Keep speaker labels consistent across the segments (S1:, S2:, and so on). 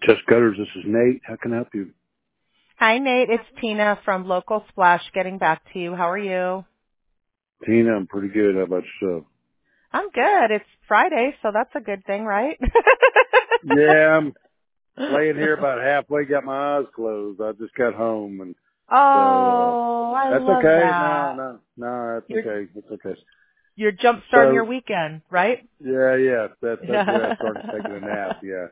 S1: Test Gutters, this is Nate. How can I help you?
S2: Hi, Nate. It's Tina from Local Splash getting back to you. How are you?
S1: Tina, I'm pretty good. How about yourself?
S2: I'm good. It's Friday, so that's a good thing, right?
S1: Yeah, I'm laying here about halfway, got my eyes closed. I just got home, and so
S2: Oh, I
S1: that's
S2: love
S1: okay.
S2: that.
S1: No, that's okay. It's okay.
S2: You're jump starting your
S1: So,
S2: weekend, right?
S1: yeah, that's where I started taking a nap. Yeah.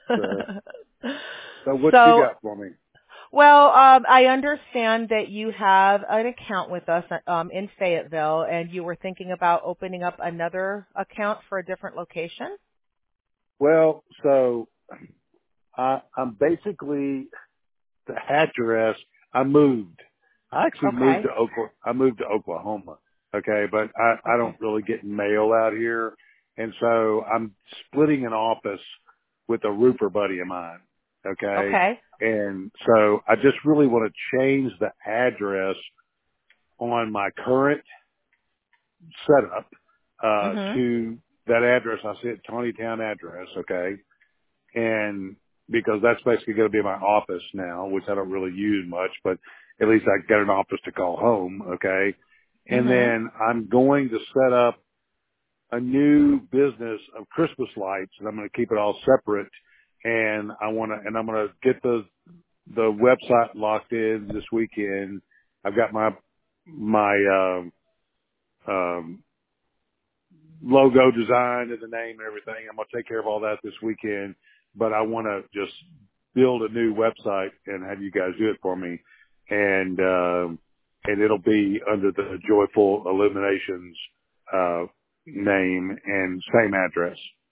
S1: So what you
S2: So,
S1: got for me?
S2: well, I understand that you have an account with us in Fayetteville, and you were thinking about opening up another account for a different location.
S1: Well, so I'm basically the address. I moved. I actually moved to
S2: Okay.
S1: Oklahoma. I moved to Oklahoma. Okay, but I don't
S2: Okay.
S1: really get mail out here, and so I'm splitting an office with a roofer buddy of mine. Okay,
S2: Okay.
S1: and so I just really want to change the address on my current setup
S2: Mhm.
S1: to that address. I said Tawnytown address. Okay, and because that's basically going to be my office now, which I don't really use much, but at least I got an office to call home. Okay. And
S2: Mhm.
S1: then I'm going to set up a new business of Christmas lights, and I'm going to keep it all separate. And I'm going to get the website locked in this weekend. I've got my um, logo designed and the name and everything. I'm going to take care of all that this weekend, but I want to just build a new website and have you guys do it for me. And it'll be under the Joyful Illuminations, name and same address.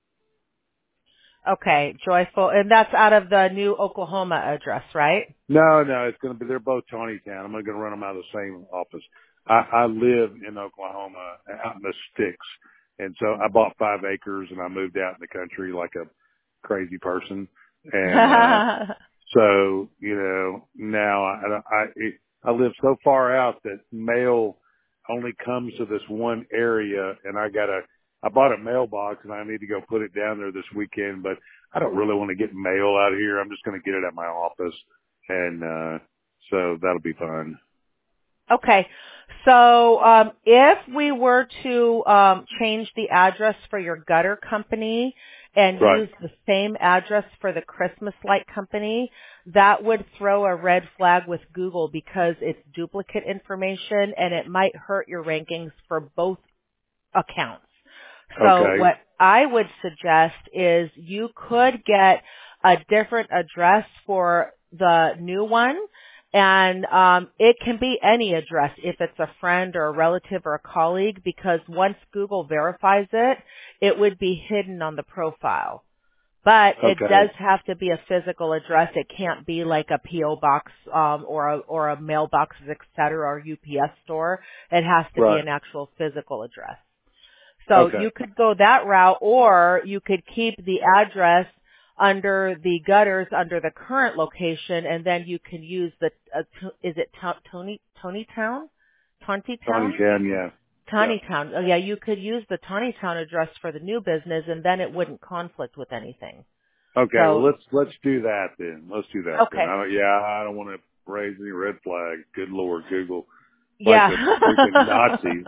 S2: Okay, Joyful, and that's out of the new Oklahoma address, right?
S1: No, it's going to be, they're both Tawnytown. I'm going to run them out of the same office. I live in Oklahoma out in the sticks. And so I bought 5 acres and I moved out in the country like a crazy person. And, so, now I live so far out that mail only comes to this one area, and I bought a mailbox and I need to go put it down there this weekend, but I don't really want to get mail out here. I'm just going to get it at my office. And, so that'll be fun.
S2: Okay, so if we were to change the address for your gutter company and
S1: Right.
S2: use the same address for the Christmas light company, that would throw a red flag with Google because it's duplicate information and it might hurt your rankings for both accounts. So
S1: Okay.
S2: what I would suggest is you could get a different address for the new one, and it can be any address if it's a friend or a relative or a colleague, because once Google verifies it, it would be hidden on the profile. But it does
S1: Okay.
S2: have to be a physical address. It can't be like a PO box or a mailbox, etc., or UPS store. It has to be
S1: Right.
S2: an actual physical address. So
S1: Okay.
S2: you could go that route, or you could keep the address under the gutters under the current location, and then you can use the is it Tonytown? Tawnytown?
S1: Tawnytown. Yeah. Yeah.
S2: Tawnytown. Oh yeah, you could use the Tawnytown address for the new business, and then it wouldn't conflict with anything.
S1: Okay, well
S2: So
S1: let's do that then. Let's do that then.
S2: okay,
S1: I don't want to raise any red flags. Good Lord, Google, like the
S2: yeah.
S1: freaking Nazis.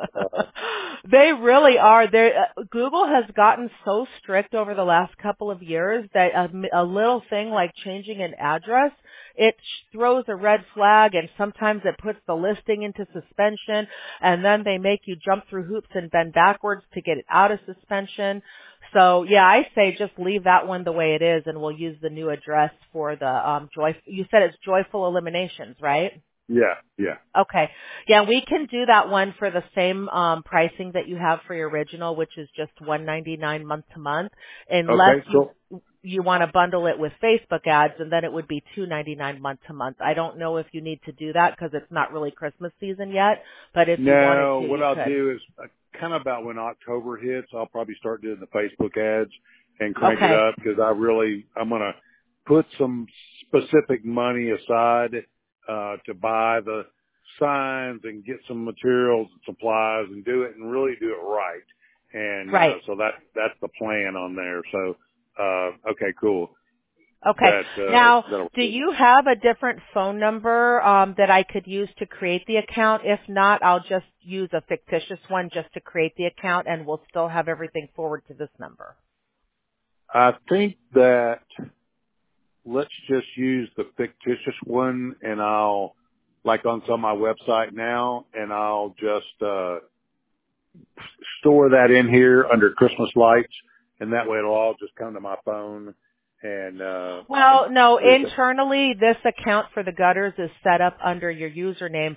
S2: They really are. Google has gotten so strict over the last couple of years that a little thing like changing an address, it throws a red flag, and sometimes it puts the listing into suspension, and then they make you jump through hoops and bend backwards to get it out of suspension. So yeah, I say just leave that one the way it is, and we'll use the new address for the You said it's Joyful Eliminations, right?
S1: Yeah.
S2: Okay. Yeah, we can do that one for the same pricing that you have for your original, which is just $199 month to month, unless
S1: Okay, so
S2: you want to bundle it with Facebook ads, and then it would be $299 month to month. I don't know if you need to do that because it's not really Christmas season yet, but if you wanted
S1: now
S2: to,
S1: what
S2: you
S1: I'll
S2: could.
S1: do is kind of about when October hits, I'll probably start doing the Facebook ads and crank it
S2: Okay.
S1: up because I'm going to put some specific money aside to buy the signs and get some materials and supplies and do it and really do it right. And
S2: Right.
S1: so that's the plan on there. So okay, cool.
S2: Okay. Now,
S1: that'll
S2: do you have a different phone number that I could use to create the account? If not, I'll just use a fictitious one just to create the account, and we'll still have everything forward to this number.
S1: I think that let's just use the fictitious one, and I'll, like on some of my website now, and I'll just store that in here under Christmas lights, and that way it'll all just come to my phone. And
S2: Well, no, internally, this account for the gutters is set up under your username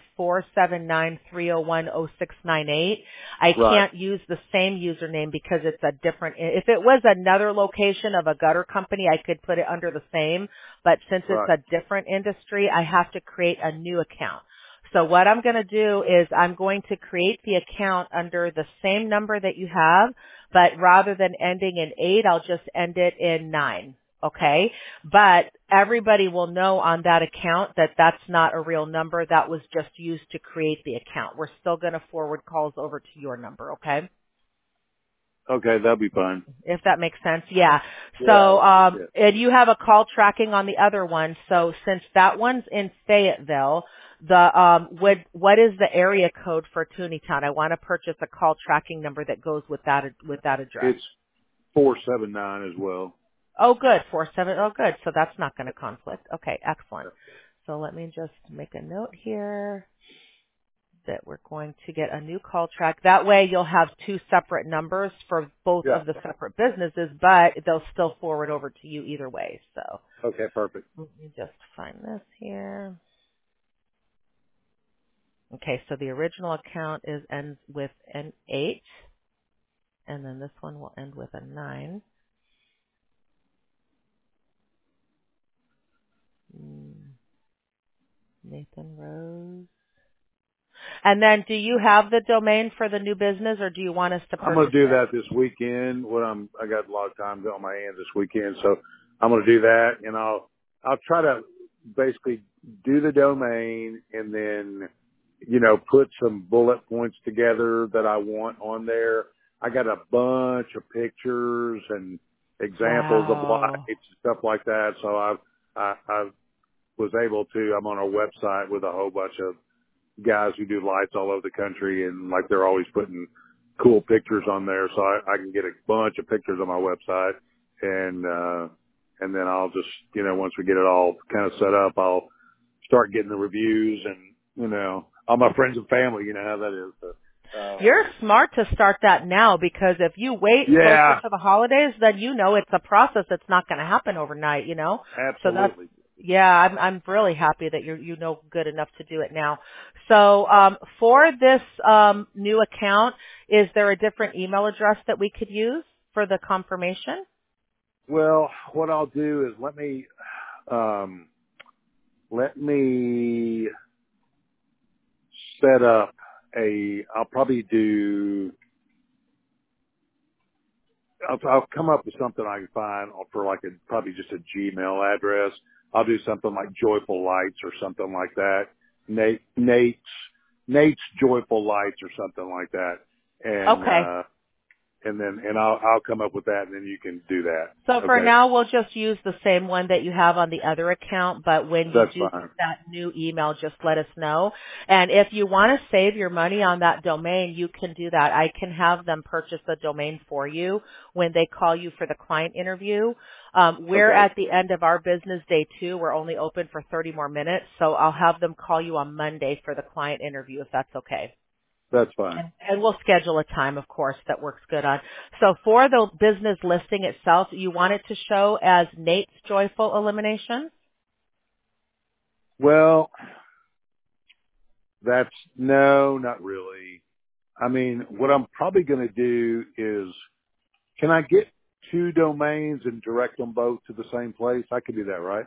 S2: 479-301-0698. I can't use the same username because it's a different, if it was another location of a gutter company, I could put it under the same, but since it's a different industry, I have to create a new account. So what I'm going to do is I'm going to create the account under the same number that you have, but rather than ending in 8, I'll just end it in 9. Okay. But everybody will know on that account that that's not a real number. That was just used to create the account. We're still going to forward calls over to your number. Okay.
S1: Okay. That'll be fine.
S2: If that makes sense. Yeah. So, and you have a call tracking on the other one. So since that one's in Fayetteville, what is the area code for Tooneytown? I want to purchase a call tracking number that goes with that address.
S1: It's 479 as well.
S2: Oh, good. 47. Oh, good. So that's not going to conflict. Okay, excellent. So let me just make a note here that we're going to get a new call track. That way you'll have 2 separate numbers for both of the separate businesses, but they'll still forward over to you either way. So
S1: okay, perfect.
S2: Let me just find this here. Okay, so the original account ends with an 8, and then this one will end with a 9. Nathan Rose. And then do you have the domain for the new business, or do you want us to purchase it?
S1: I'm going to do that this weekend. I got a lot of time on my hands this weekend, so I'm going to do that, and I'll try to basically do the domain and then, put some bullet points together that I want on there. I got a bunch of pictures and examples of lights and stuff like that. So I was able to, I'm on our website with a whole bunch of guys who do lights all over the country, and like they're always putting cool pictures on there. So I can get a bunch of pictures on my website, and then I'll just, once we get it all kind of set up, I'll start getting the reviews and, all my friends and family, you know how that is. So,
S2: you're smart to start that now, because if you wait closer to the holidays, then it's a process that's not going to happen overnight,
S1: Absolutely.
S2: So I'm really happy that you're good enough to do it now. So for this new account, is there a different email address that we could use for the confirmation?
S1: Well, what I'll do is let me set up I'll come up with something I can find for probably just a Gmail address. I'll do something like Joyful Lights or something like that. Nate's Joyful Lights or something like that. And,
S2: okay.
S1: And I'll come up with that, and then you can do that.
S2: So for now, we'll just use the same one that you have on the other account, but when you do get that new email, just let us know. And if you want to save your money on that domain, you can do that. I can have them purchase the domain for you when they call you for the client interview. We're at the end of our business day too. We're only open for 30 more minutes, so I'll have them call you on Monday for the client interview if that's okay.
S1: That's fine.
S2: And we'll schedule a time, of course, that works good on. So for the business listing itself, you want it to show as Nate's Joyful Elimination?
S1: Well, no, not really. I mean, what I'm probably going to do is, can I get 2 domains and direct them both to the same place? I could do that, right?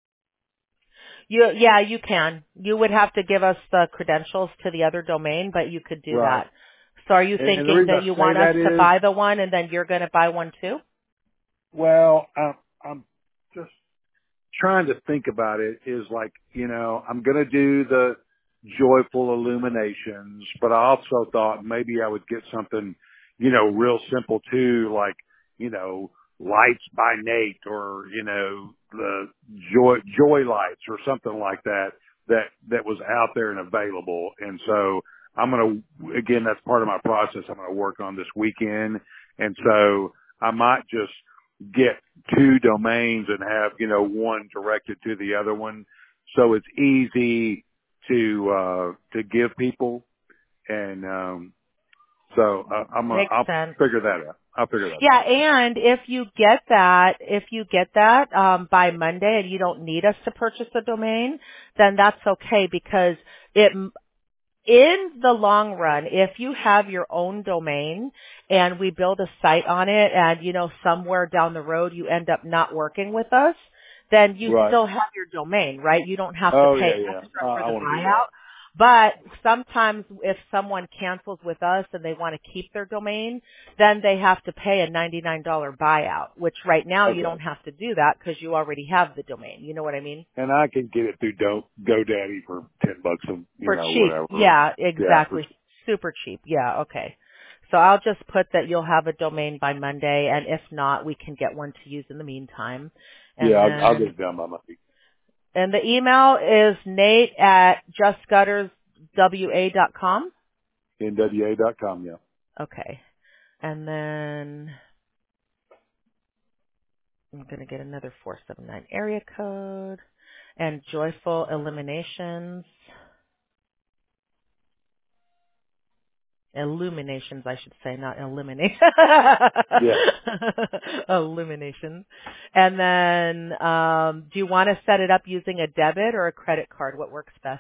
S2: Yeah, you can. You would have to give us the credentials to the other domain, but you could do that. So are you thinking that you want us to buy the one and then you're going to buy one too?
S1: Well, I'm just trying to think about it is like, I'm going to do the Joyful Illuminations, but I also thought maybe I would get something, real simple too, like, Lights by Nate or, the Joy Lights or something like that was out there and available. And so I'm going to, again, that's part of my process I'm going to work on this weekend. And so I might just get 2 domains and have, one directed to the other one. So it's easy to give people. And, I'll figure that out.
S2: Yeah, and if you get that by Monday and you don't need us to purchase a domain, then that's okay because in the long run, if you have your own domain and we build a site on it and, somewhere down the road you end up not working with us, then you still have your domain, right? You don't have to pay extra for the buyout. But sometimes if someone cancels with us and they want to keep their domain, then they have to pay a $99 buyout, which right now you don't have to do that because you already have the domain. You know what I mean?
S1: And I can get it through GoDaddy for $10
S2: for cheap.
S1: whatever.
S2: Yeah, exactly. Super cheap. Yeah, okay. So I'll just put that you'll have a domain by Monday, and if not, we can get one to use in the meantime. And
S1: I'll get it done by Monday.
S2: And the email is nate@justgutterswa.com.
S1: NWA.com, yeah.
S2: Okay. And then I'm going to get another 479 area code and Joyful Illuminations, I should say, not elimination. Illumination. And then, do you want to set it up using a debit or a credit card? What works best?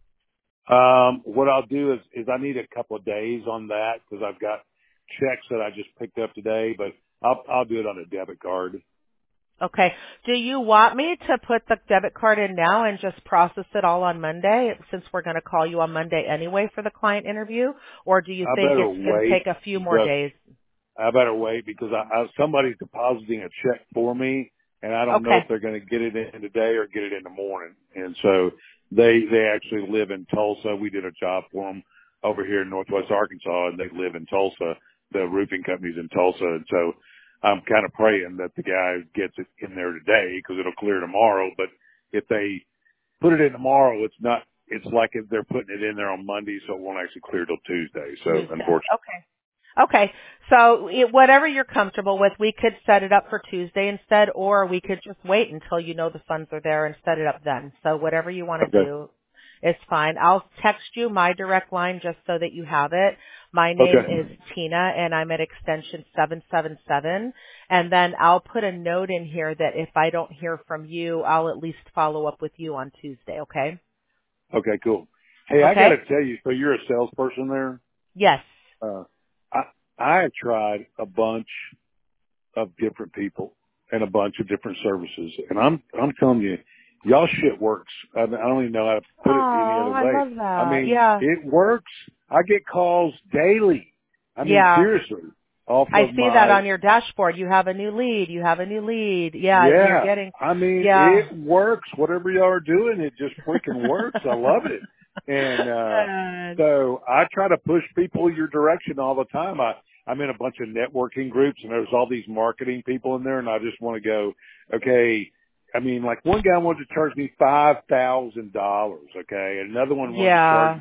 S1: What I'll do is I need a couple of days on that because I've got checks that I just picked up today, but I'll do it on a debit card.
S2: Okay. Do you want me to put the debit card in now and just process it all on Monday since we're going to call you on Monday anyway for the client interview? Or do you think it's going to take a few more days?
S1: I better wait because somebody's depositing a check for me and I don't know if they're going to get it in today or get it in the morning. And so they actually live in Tulsa. We did a job for them over here in Northwest Arkansas and they live in Tulsa. The roofing company's in Tulsa. And so I'm kind of praying that the guy gets it in there today because it'll clear tomorrow. But if they put it in tomorrow, it's like if they're putting it in there on Monday, so it won't actually clear till Tuesday. So unfortunately.
S2: Okay. So whatever you're comfortable with, we could set it up for Tuesday instead, or we could just wait until the funds are there and set it up then. So whatever you want to do is fine. I'll text you my direct line just so that you have it. My name is Tina and I'm at extension 777. And then I'll put a note in here that if I don't hear from you, I'll at least follow up with you on Tuesday. Okay?
S1: Okay, cool. Hey, I got to tell you, so you're a salesperson there?
S2: Yes.
S1: I have tried a bunch of different people and a bunch of different services, and I'm telling you, y'all shit works. I don't even know how to put it any other way.
S2: I love that.
S1: It works. I get calls daily. Seriously.
S2: I see that on your dashboard. You have a new lead. Yeah. You're getting.
S1: It works. Whatever y'all are doing, it just freaking works. I love it. And so I try to push people your direction all the time. I'm in a bunch of networking groups and there's all these marketing people in there and I just want to go, okay. Like one guy wanted to charge me $5,000. Okay. And another one wanted to charge,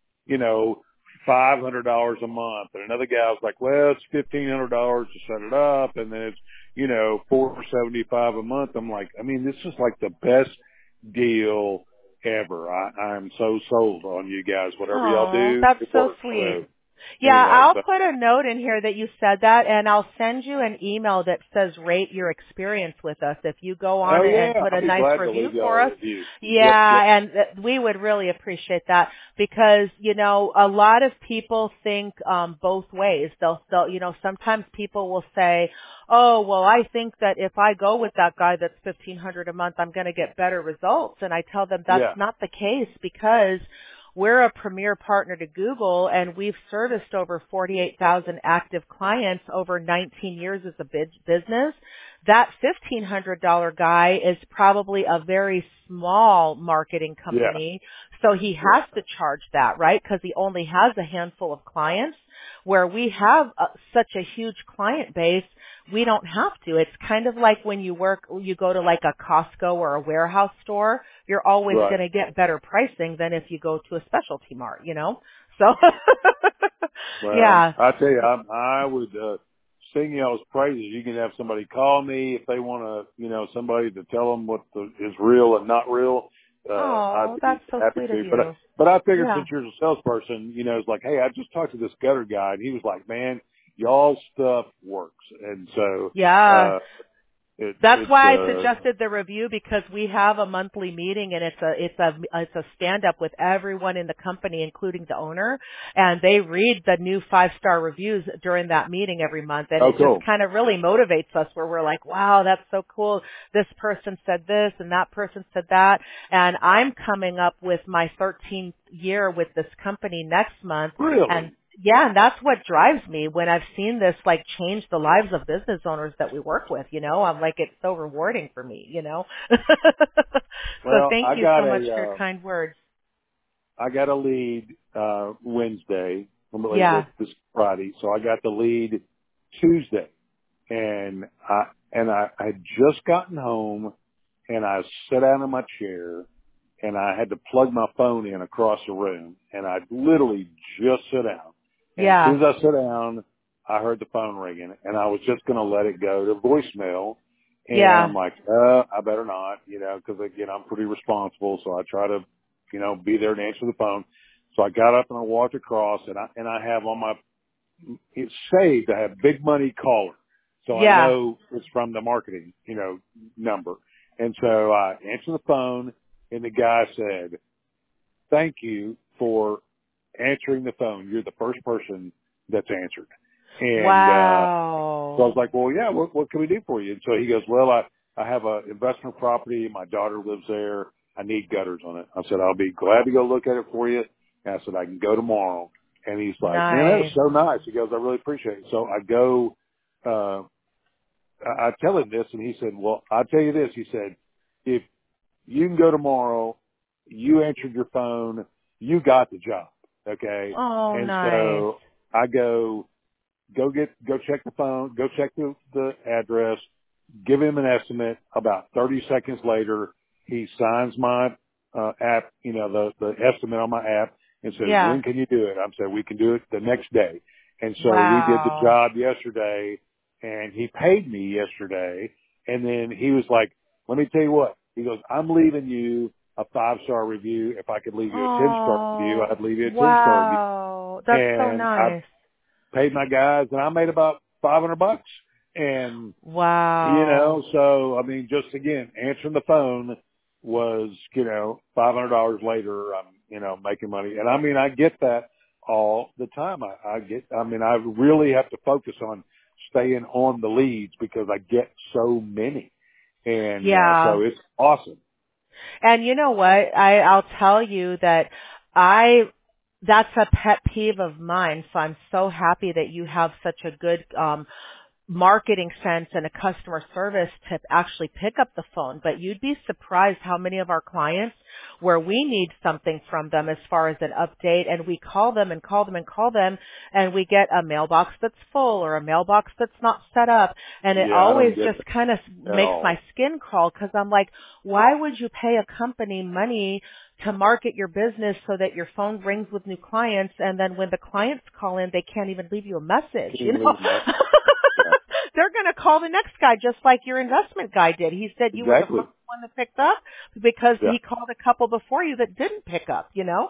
S1: $500 a month. And another guy was like, well, it's $1,500 to set it up. And then it's, $475 a month. I'm like, this is like the best deal ever. I'm so sold on you guys. Whatever y'all do.
S2: That's so sweet. I'll put a note in here that you said that, and I'll send you an email that says rate your experience with us. If you go on and put a nice review for us. And we would really appreciate that because, a lot of people think both ways. They'll sometimes people will say, oh, well, I think that if I go with that guy that's $1,500 a month, I'm going to get better results. And I tell them that's not the case because we're a premier partner to Google, and we've serviced over 48,000 active clients over 19 years as a business. That $1,500 guy is probably a very small marketing company. So he has to charge that, right? Because he only has a handful of clients. Where we have such a huge client base, we don't have to. It's kind of like when you go to like a Costco or a warehouse store, you're always
S1: Right.
S2: going to get better pricing than if you go to a specialty mart, you know? So,
S1: Well,
S2: yeah.
S1: I tell you, I would sing y'all's praises. You can have somebody call me if they want to, somebody to tell them what is real and not real.
S2: Oh,
S1: I'd be
S2: that's so
S1: happy
S2: sweet of
S1: to.
S2: you.
S1: But I figured
S2: Yeah.
S1: since you're a salesperson, it's like, hey, I just talked to this gutter guy, and he was like, man, y'all's stuff works, and so
S2: Yeah. That's
S1: it's
S2: why I suggested the review, because we have a monthly meeting, and it's a stand up with everyone in the company, including the owner, and they read the new 5-star reviews during that meeting every month, and it
S1: cool.
S2: just kind of really motivates us, where we're like, wow, that's so cool. This person said this and that person said that, and I'm coming up with my 13th year with this company next month.
S1: Really?
S2: And yeah, and that's what drives me when I've seen this like change the lives of business owners that we work with, I'm like, it's so rewarding for me. So
S1: Well,
S2: thank you so much for your kind words.
S1: I got a lead Wednesday,
S2: Yeah.
S1: this Friday, so I got the lead Tuesday, and I had just gotten home, and I sat down in my chair, and I had to plug my phone in across the room, and I literally just sat down. And as
S2: Yeah.
S1: soon as I sat down, I heard the phone ringing, and I was just going to let it go to voicemail. And
S2: Yeah.
S1: I'm like, I better not, because again, I'm pretty responsible, so I try to, be there and answer the phone. So I got up and I walked across, and I have on my, it's saved, I have big money caller. So I
S2: Yeah.
S1: know it's from the marketing, number. And so I answered the phone, and the guy said, thank you for answering the phone. You're the first person that's answered. And, so I was
S2: Wow.
S1: like, well, yeah, what can we do for you? And so he goes, well, I have a investment property. My daughter lives there. I need gutters on it. I said, I'll be glad to go look at it for you. And I said, I can go tomorrow. And he's like, man, that was
S2: Nice.
S1: so nice. He goes, I really appreciate it. So I go, I tell him this, and he said, well, I'll tell you this. He said, if you can go tomorrow, you answered your phone, you got the job. Okay.
S2: Oh,
S1: And
S2: nice.
S1: so I go check the phone, go check the address, give him an estimate. About 30 seconds later, he signs my, app, the estimate on my app, and says,
S2: Yeah.
S1: when can you do it? I'm saying, we can do it the next day. And so we did the
S2: Wow.
S1: job yesterday, and he paid me yesterday. And then he was like, let me tell you what, he goes, I'm leaving you a 5-star review. If I could leave you a 10-star review,
S2: Oh,
S1: I'd leave you a 10-star review.
S2: wow. That's so
S1: And I
S2: nice.
S1: paid my guys, and I made about $500. And,
S2: Wow.
S1: so, I mean, just again, answering the phone was, $500 later, I'm, making money. And I mean, I get that all the time. I really have to focus on staying on the leads because I get so many. And,
S2: Yeah.
S1: so it's awesome.
S2: And you know what? I'll tell you that that's a pet peeve of mine. So I'm so happy that you have such a good, marketing sense and a customer service to actually pick up the phone. But you'd be surprised how many of our clients, where we need something from them as far as an update, and we call them and call them and call them, and we get a mailbox that's full or a mailbox that's not set up. And it
S1: Yeah, I don't
S2: always
S1: get
S2: just kind of
S1: that at
S2: makes
S1: all.
S2: my skin crawl, because I'm like, why would you pay a company money to market your business so that your phone rings with new clients, and then when the clients call in, they can't even leave you a message,
S1: Can you leave a message? Yeah,
S2: They're going to call the next guy just like your investment guy did. He said you were the
S1: exactly.
S2: first one that picked up because
S1: Yeah.
S2: he called a couple before you that didn't pick up.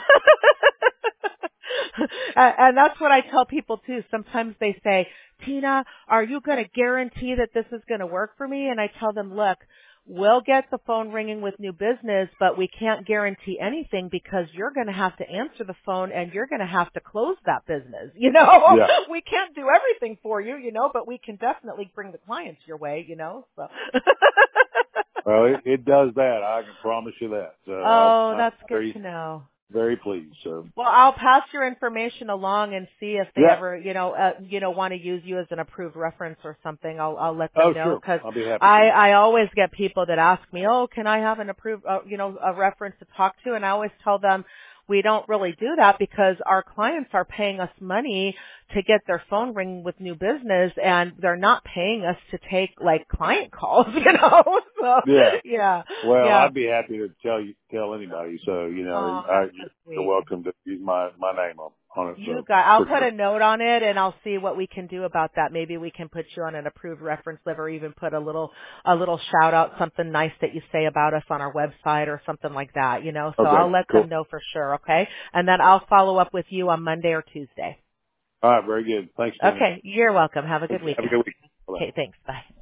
S2: And that's what I tell people too. Sometimes they say, Tina, are you going to guarantee that this is going to work for me? And I tell them, look, we'll get the phone ringing with new business, but we can't guarantee anything because you're going to have to answer the phone and you're going to have to close that business.
S1: Yeah.
S2: We can't do everything for you, but we can definitely bring the clients your way, so.
S1: Well, it does that. I can promise you that. So
S2: Oh,
S1: I
S2: that's
S1: hear
S2: good
S1: you.
S2: to know.
S1: very pleased. So.
S2: Well, I'll pass your information along and see if they
S1: Yeah.
S2: ever, want to use you as an approved reference or something. I'll let them know
S1: Sure.
S2: because
S1: I'll be happy to.
S2: I always get people that ask me, oh, can I have an approved, a reference to talk to? And I always tell them we don't really do that because our clients are paying us money to get their phone ringing with new business, and they're not paying us to take like client calls, So
S1: Yeah. Well,
S2: yeah.
S1: I'd be happy to tell anybody. So,
S2: Oh, that's so
S1: you're
S2: sweet.
S1: welcome to use my name on it.
S2: You
S1: So,
S2: got. I'll
S1: for
S2: put
S1: sure.
S2: a note on it, and I'll see what we can do about that. Maybe we can put you on an approved reference list, or even put a little shout out, something nice that you say about us on our website, or something like that. So I'll
S1: Okay.
S2: let
S1: Cool.
S2: them know for sure. Okay, and then I'll follow up with you on Monday or Tuesday.
S1: All right. Very good. Thanks, Tina.
S2: Okay, you're welcome. Have a good
S1: Have a
S2: weekend.
S1: good week. Bye.
S2: Okay, thanks. Bye.